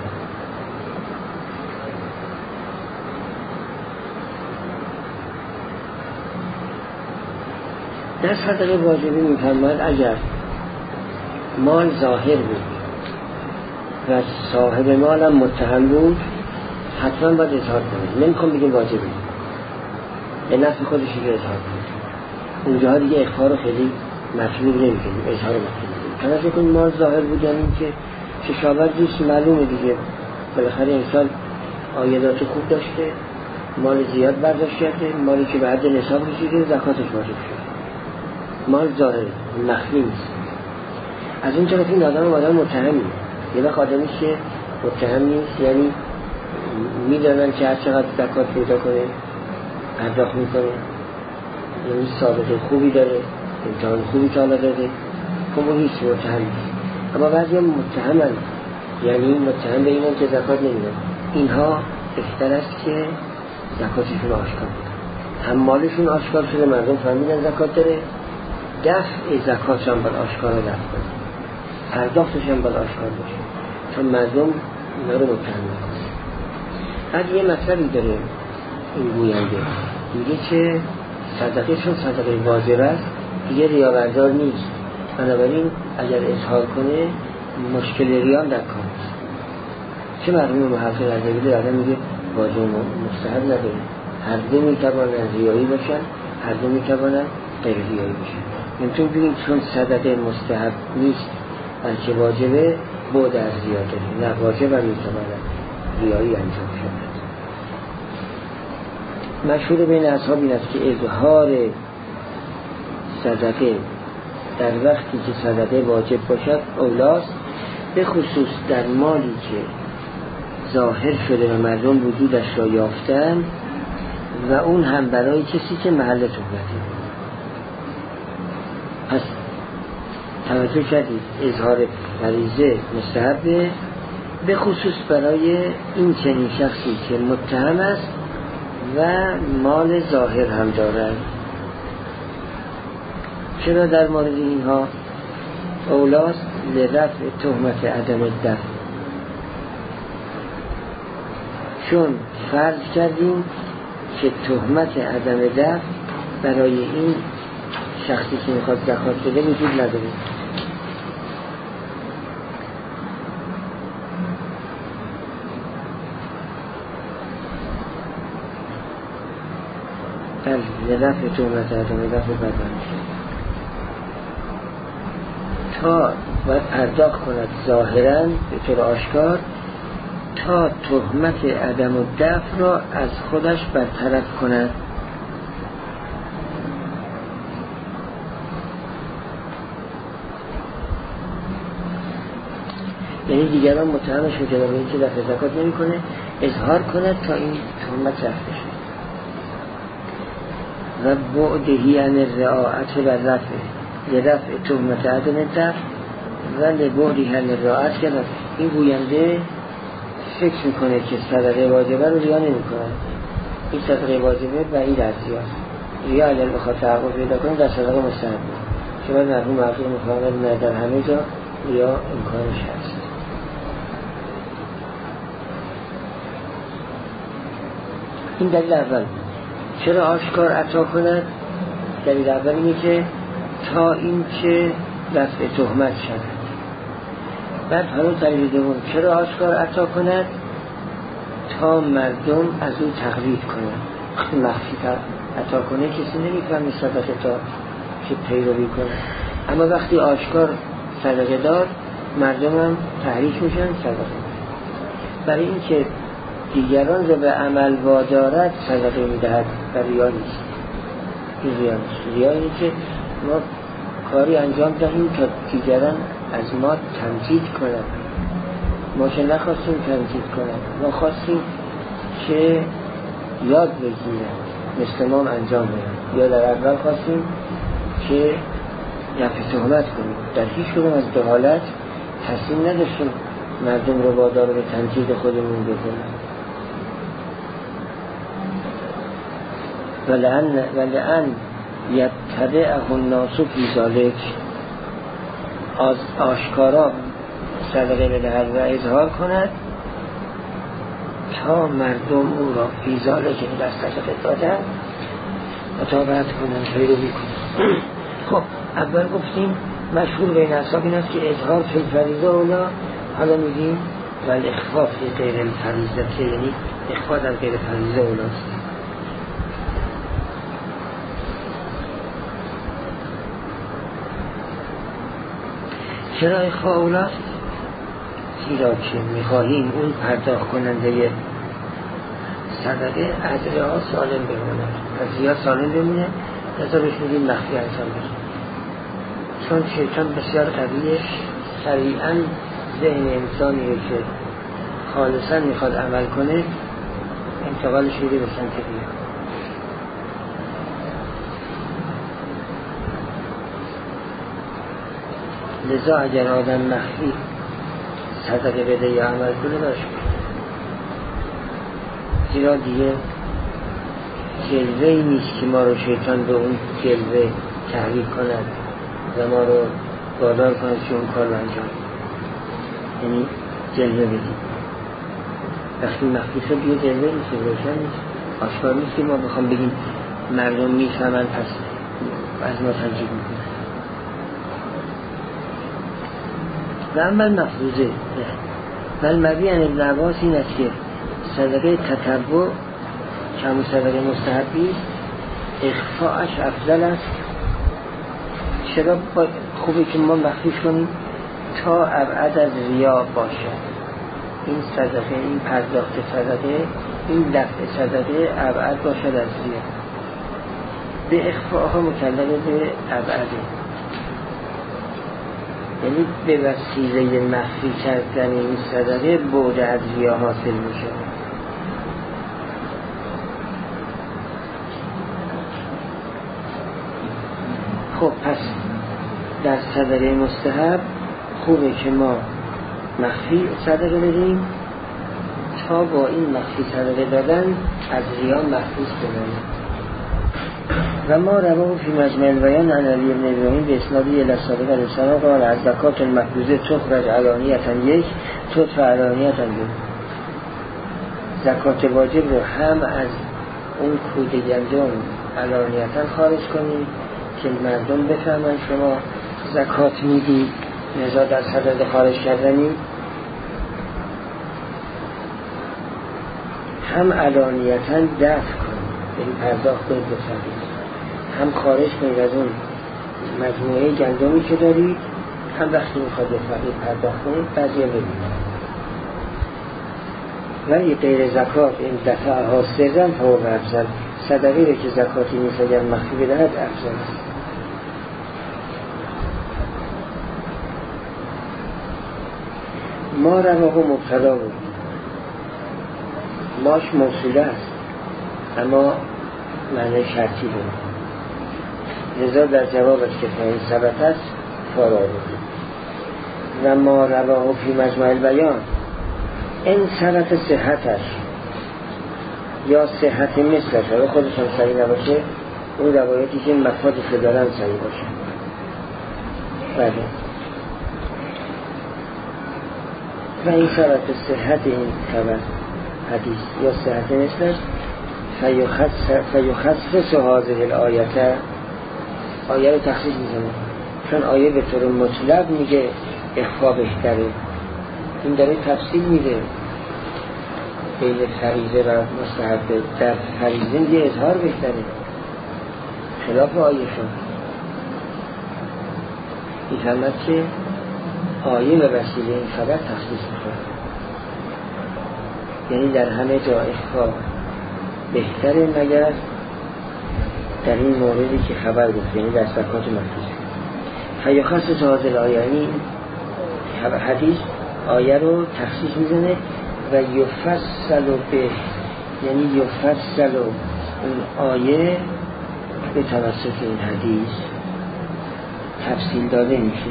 در صدقه واجبه میفرماید اگر مال ظاهر بود و صاحب مال هم متهم بود حتما باید اظهار کنید، نمیخوام بگیم واجبه. به نفع خودش رو اظهار کنه. اونجاها دیگه اخفا رو خیلی مطلوب نمی‌کنیم، اظهار مطلوب کنیم. تنظر کنیم مال ظاهر بودن این که کشاورز دوست معلومه دیگه، بالاخره انسان عایدات خوب داشته، مال زیاد برداشت کرده، مالی که به حد نصاب رسیده زکاتش واجب شده. مال ظاهر مخفی نیست. از اون طرف این آدم آدم متهمی، یه وقت آدمی که متهم نیست، یعنی میدانن که هر چقدر زکات پیدا کنه پرداخت میکنه، یعنی سابقه خوبی داره، امتحان خوبی تا حالا داده، خب اون هیچ متهم نیست. اما بعضی هم متهمن، یعنی متهم به اینن که زکات نمیدن، اینها بهتر است که زکاتشون آشکار کنن. هم مالشون آشکار شده، مردم فهمیدن زکات داره، دفع زکاتش هم باید آشکار رو دفع کنه، پرداختش هم باید آشکار باشه تا مردم اینا رو متهم نکنه. بعد یه مطلبی داره این گوینده، میگه که صدقه چون صدقه واجب است دیگه ریاوردار نیست، بنابراین اگر اظهار کنه مشکل ریان در کار است. چه مرحوم محقق اردبیلی آدم میگه واجب مستحب نداره، هر دو میتوانن ریایی باشن، هر دو میتوانن غیر ریایی باشن. نمیتون بگیم چون صدقه مستحب نیست بلکه واجبه بود از ریاء داره، نه واجب هم میتوانن ریایی انجام شد. مشهور بین اصحاب این است که اظهار صدقه در وقتی که صدقه واجب باشد اولاست، به خصوص در مالی که ظاهر شده و مردم وجودش را یافتن و اون هم برای کسی که محل تهمته. پس توجه کردید اظهار فریضه مستحبه، به خصوص برای این چنین شخصی که متهم است و مال ظاهر هم دارد. چرا در مورد اینها اولاست؟ لرفع تهمت عدم دفع، چون فرض کردیم که تهمت عدم دفع برای این شخصی که میخواد زکات بده وجود نداره. لرفع تهمت عدم دفع بدن تا باید پرداخت کند ظاهراً به طور آشکار تا تهمت عدم دفع را از خودش برطرف کند. یعنی دیگران متهم شده و به این که دفع زکات نمی کنه اظهار کند تا این تهمت رفع بشه. و بعدهی عن الرعاعت و رفع لرفع تهمت عدم دفع و لبعدهی عن الرعاعت که رفع. این گوینده فکر میکنه که صدقه واجبه رو ریا نمی کنه، این صدقه واجبه بعید از ریاست. ریا اگر بخواد تحقق پیدا کنه در صدقه مستحب که باید مرحوم معقول مفهمد نه در همه جا ریا امکانش هست. این دلیل اول. چرا آشکار عطا کند؟ دلیل اول اینه که تا این که رفع تهمت شد. بعد حالا دلیل دوم چرا آشکار عطا کند؟ تا مردم از او تقلید کنند. مخفی عطا کنه کسی نمیفهمه صدقه تا که پیروی کنه، اما وقتی آشکار صدقه دار مردم هم تحریک میشن صدقه. برای اینکه دیگران رو به عمل وادارد صدقه میدهد و ریا نیست. این ریا نیست. ریا اینه که ما کاری انجام دهیم تا دیگران از ما تمجید کنند. ما که نخواستیم تمجید کنند، ما خواستیم که یاد بگیرن مثل ما انجام بدن. یا در اول خواستیم که رفع تهمت کنیم. در هیچ کدوم از دو حالت تصمیم نداشتیم مردم رو وادار به تمجید خودمون بکنیم. ولعن ولعن یتبعه الناس فی ذلک، از آشکارا صدقه بدهد و اظهار کند تا مردم او را فی ذلک در صدقه دادن مطابقت کنند، پیروی کنند. خب اول گفتیم مشهور بین اصحاب این است که اظهار فی الفریضه اولا، حالا میگیم ولی اخفا فی غیر الفریضه، یعنی اخفا در غیر فریضه اولاست. چرا اخفاء اولاست؟ زیرا که میخواهیم اون پرداخت کننده صدقه از ریا سالم بمونه، از ریا سالم بمونه، لذا بهش میگیم مخفی انجام بشه. چون شیطان بسیار قویه، سریعا ذهن انسانیه که خالصا میخواد عمل کنه انتقالش میده به سمت ریا. لذا اگر آدم مخفی صدقه بده یا عمل کنه باشه، زیرا دیگه جلوه‌ای نیست که ما رو شیطان به اون جلوه تحریک کند و ما رو وادار کند که اون کار رو انجام، یعنی جلوه بدیم. وقتی مخفی شد یه جلوه نیست، روشن نیست، آشکار نیست که ما بخوام بگیم مردم میفهمن پس از ما تنجیب میکنن. و اما مفروضه بل مبی عن ابن عباس این است که صدقه تتبع کم صدقه مستحبی اخفاءش افضل است. چرا خوبه که ما مخفیش کنیم؟ تا ابعد از ریا باشه. این صدقه، این پرداخت صدقه، این دفع صدقه ابعد باشد از ریا. به اخفاء مکلل به ابعده، یعنی به وسیله مخفی کردن این صدقه بعد از ریا حاصل میشه. خب پس در صدقه مستحب خوبه که ما مخفی صدقه بدیم تا با این مخفی صدقه دادن از ریا محفوظ کنیم. و ما رواه فی مجمع البیان عن علی بن ابراهیم به اسنادی الی صادق علیه السلام قال از زکات المفروضه تخرج علانیتا یک تدفع علانیتا دو. زکات واجب رو هم از اون کود گندم علانیتا خارج کنید که مردم بفهمن شما زکات میدید، لذا در صدقه خارج کردنی، هم علانیتا دفع کنید، یعنی پرداخت کنید به صدقه، هم خارج کنید از اون مجموعه گندمی که دارید، هم وقتی میخواد به فقیر پرداخت کنید بعضی ها ببینید. ولی غیر زکات این دفعه ها سرن فوق افضل. صدقه رو که زکاتی نیست اگر مخفی بدهد افضل است. ما رواه مبتدا بود، ماش موصوله است اما معنی شرطی بود، لذا در جوابش که فاین ثبت است فارا بود. و ما رواه فی مجمع البیان این ثبت صحتش یا صحت مثلش، اگه خودش هم صحیح نباشه اون روایتی که مفادش دارن صحیح باشه. بله. و این ثبت صحت این خبر حدیث یا صحت مثلش فیخصص هذه الآیه، آیه رو تخصیص میزنه، چون آیه به طور مطلق میگه اخفا بهتره، این داره تفصیل میده بین فریضه و مستحبه. در فریضه میگه اظهار بهتره خلاف آیه شون. میفهمد که آیه به وسیله این خبر تخصیص میکنه، یعنی در همه جا اخفا بهتره مگر در این موردی که خبر گفته، یعنی در زکات مفروضه. فیخصص هذه الآیه، یعنی حدیث آیه رو تخصیص میزنه و یفصل به، یعنی یفصل اون آیه به توسط این حدیث تفصیل داده میشه.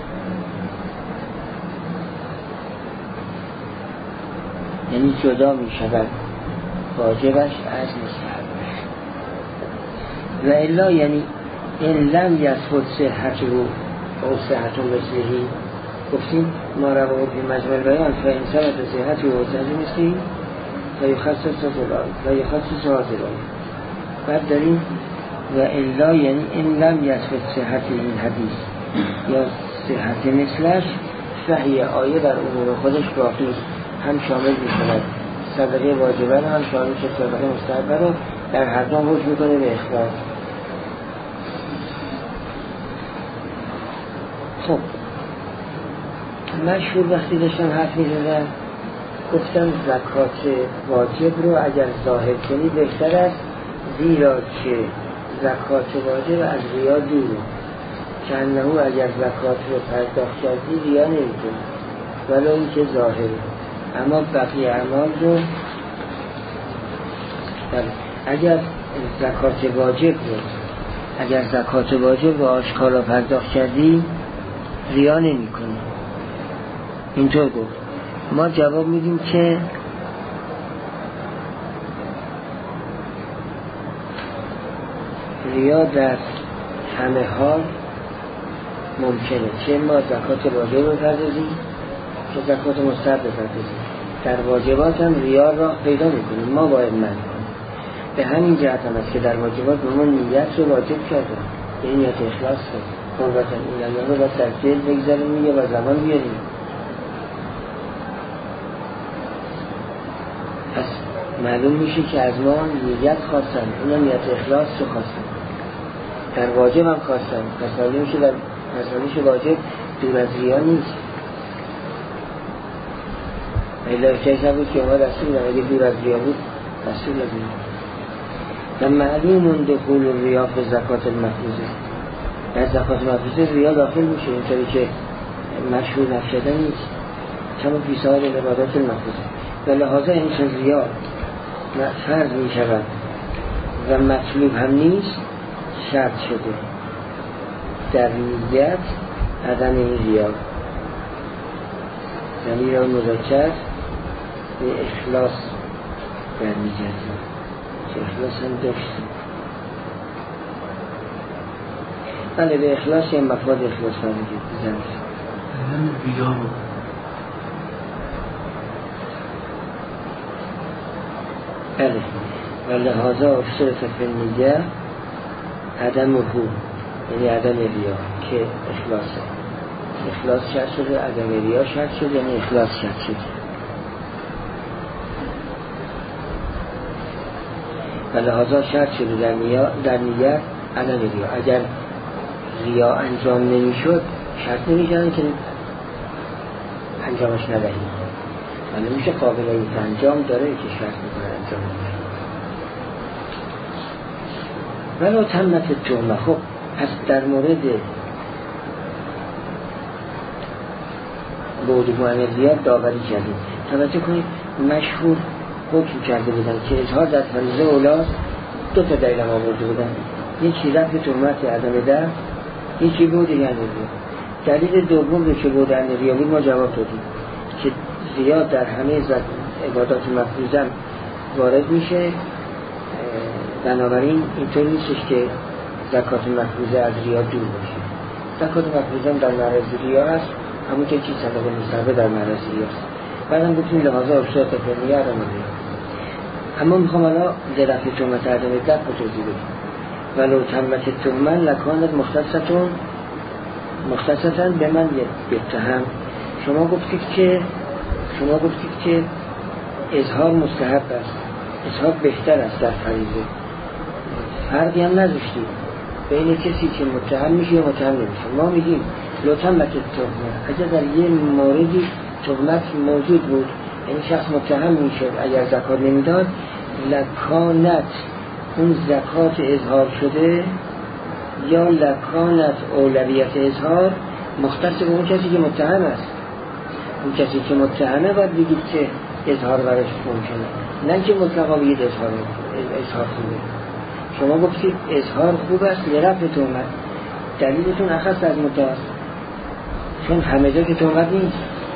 یعنی جدا میشود واجبش از مستحبش. و الا یعنی این لم یثبت صحت رو او صحت مثلهی، گفتیم ما رواه فی مجمع البیان فإن ثبت صحت و صحت مثلهی فیخصص فیخصص هذه. بعد داریم و الا یعنی این لم یثبت صحت این حدیث یا صحت مثلش، فهی آیه در امور خودش باقی هم شامل میشود صدقه واجبه رو، هم شامل میشه صدقه مستحبه رو، در هر دو حکم میکنه به اخراج. خب مشهور وقتی داشتم حرف می‌زدم گفتم زکات واجب رو اگر ظاهر کنی بهتر است، زیرا که زکات واجب از ریا دوره، که انه اگر زکات رو پرداخت کردی ریا نمی‌کنی ولی این که ظاهره. اما بقیه اعمال رو اگر زکات واجب رو اگر زکات واجب رو آشکارا پرداخت کردی ریا نمی‌کنی. اینطور گفت. ما جواب میدیم که ریا در همه حال ممکنه، چه ما زکات واجب رو پردازیم که زکات مستحب بپردازیم. در واجبات هم ریا را پیدا میکنیم، ما باید منع کنیم. به همین جهت هم است که در واجبات به ما نیت رو واجب کردن، یعنی نیت اخلاص رو قربتا این ایام رو باید در دل بگذاریم میگه و زمان بیاریم. پس معلوم میشه که از ما نیت خواستن، اونم نیت اخلاص رو خواستن، در واجب هم خواستن. پس معلوم میشه در مسائلش واجب دور از ریا نیست. ایلا احتیاج نبود که ما رسول هم اگه دور از ریا بود رسول هم و معلوم دخول ریا به زکات المفروضه. در زکات المفروضه ریا داخل میشه، اینطوری که مشهور نشده نیست، چون فی سایر عبادات المفروضه و لحاظا این ریا فرض میشود و مطلوب هم نیست، شرط شده در نیت عدم این ریا. ضمیر مذکر به اخلاص برمیگرده که اخلاص هم داشتیم. بله به اخلاص یا مفاد اخلاص برمیگرده عدم ریا بله و لحاظا افسر فنیه عدم وقوع یعنی عدم ریا که اخلاصه. اخلاص شرط شده، عدم ریا شرط شده، یعنی اخلاص شرط شده. و لحاظا شرط شده در نیت در نیت عدم ریا. اگر ریا انجام نمیشد شرط نمیشدن که انجامش ندهیم و نمیشه قابلیت انجام داره که شرط میکنه انجام نمیشه. ولو تمت تهمه. خب پس در مورد بود معنویت داوری کردیم. توجه کنید مشهور حکم کرده بودن که اظهار در فریضه اولاست. دو تا دلیل هم آورده بودن، یکی رفع تهمت عدم درک، یکی بود یعنی ریا. دلیل دوم رو که بود یعنی ریا بود ما جواب دادیم که ریا در همه عبادات مفروضه وارد میشه، بنابراین اینطور نیستش که زکات مفروضه از ریا دور باشه. زکات مفروضه در معرض ریا هست، همون که چیز صدقه مستحبه در معرض ریا هست. بعدم گفتیم لحاظا افساد فنیه رو میگیم. اما میخوام الان رفع تهمت عدم درک رو توضیح بدیم. ولو تمت تهمه لکانت مختصتون مختصتاً به من یتهم. شما گفتید که شما گفتید که اظهار مستحب است، اظهار بهتر است در فریضه. فرقی هم نذاشتید بین کسی که متهم میشه و متهم نمیشه. ما میگیم لو تمت تهمه، اگر در یه موردی تهمت موجود بود، یعنی شخص متهم میشد اگر زکات نمیداد، لکانت اون زکات اظهار شده یا لکانت اولویت اظهار مختص به اون کسی که متهم است. اون کسی که متهمه باید بگید که اظهار برش ممکنه، نه که مطلقا بگید اظهار اظهار خوبه. شما گفتید اظهار خوب است لرفع تهمت، دلیلتون اخص از مدعا است، چون همه جا که تهمت نیست.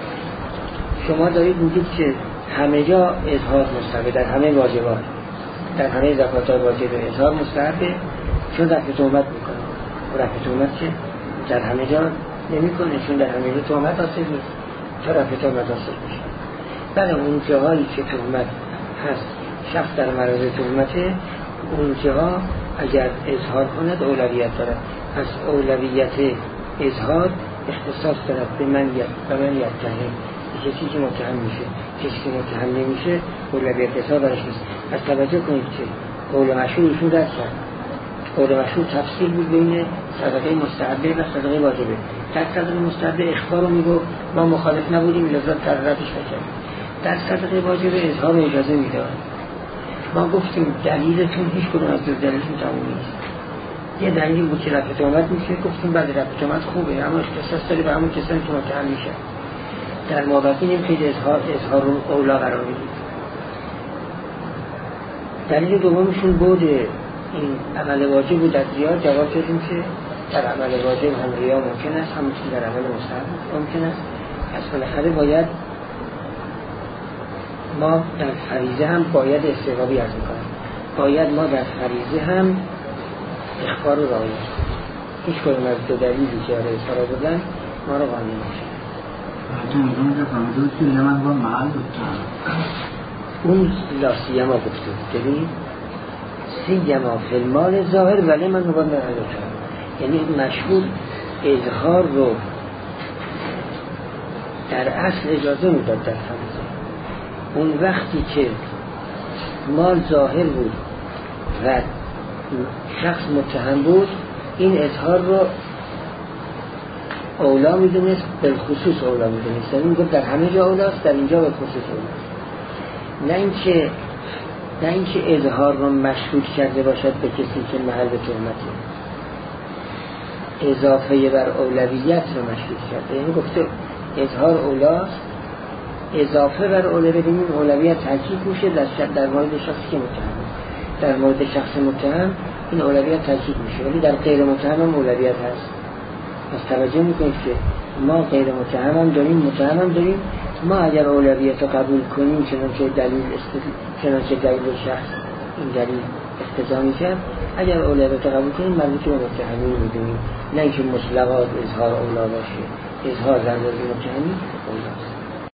شما دارید میگید که همه جا اظهار مستحبه، در همه واجبات، در همه زکات واجبه اظهار مستحبه، چون رفع تهمت میکنه. و رفع تهمت که در همه جا نمیکنه، چون در همه جا تهمت حاصل نیست، تا رفع تهمت حاصل میشه. بله اون جاهایی که تهمت هست، شخص در معرض تهمته، اون جاها اگر اظهار کند اولویت دارد. پس اولویت اظهار اختصاص دارد به من یت به من یتهم، کسی که متهم میشه. کسی که متهم نمیشه اولویت اظهار برش نیست. پس توجه کنید که قول مشهورشون درک کرد. قول مشهور تفصیل بود بین صدقه مستحبه و صدقه واجبه. در صدقه مستحب اخبار رو میگو ما مخالف نبودیم لذا ضرورتش نکردیم. در صدقه واجب اظهار اجازه میداد. ما گفتیم دلیلتون هیچ کدوم از دو دلیلتون تموم نیست. یه دلیل بود که رفع تهمت میشه، گفتیم بعد رفع تهمت خوبه اما اختصاص داره به همون کسانی که متهم میشن. در مابقی نمیخواید اظهار اظهار اولا قرار بدید. دلیل دومشون بود این عمل واجب بود. در ریا جواب دادیم که در عمل واجب هم ریا ممکن است، همون که در عمل مستحب ممکن است. پس بالاخره باید ما در فریضه هم باید استحبابی عرض میکنم، باید ما در فریضه هم اخبار رو رعایت کنیم. هیچ کدوم از دو دلیلی که آره اظهار بودن ما رو قانع نمیشه. تو اونجا که فهمیده که من با محل بود اون لاسیما گفته ببین سیما فی المال ظاهر ولی من رو با محل کنم، یعنی مشهور اظهار رو در اصل اجازه میداد در فریضه. اون وقتی که مال ظاهر بود و شخص متهم بود این اظهار رو اولا میدونست، بالخصوص اولا میدونست. این گفت در همه جا اولاست، در اینجا بالخصوص اولاست. نه اینکه نه اینکه اظهار رو مشهود کرده باشد به کسی که محل تهمته، اضافه بر اولویت رو مشهود کرده. یعنی گفته اظهار اولاست، اضافه بر اولویت، ببینیم اولویت تاکید میشه در در مورد شخصی که متهم. در مورد شخص متهم این اولویت تاکید میشه، ولی در غیر متهم هم اولویت هست. پس توجه میکنید که ما غیر متهم هم داریم، متهم هم داریم. ما اگر اولویت رو قبول کنیم چنانچه دلیل چنانچه دلیل شخص این دلیل اقتضا میکرد، اگر اولویت رو قبول کنیم مربوط به متهمی میدونیم، نه اینکه مطلقات اظهار اولا باشه. اظهار در مورد متهمی اولاست.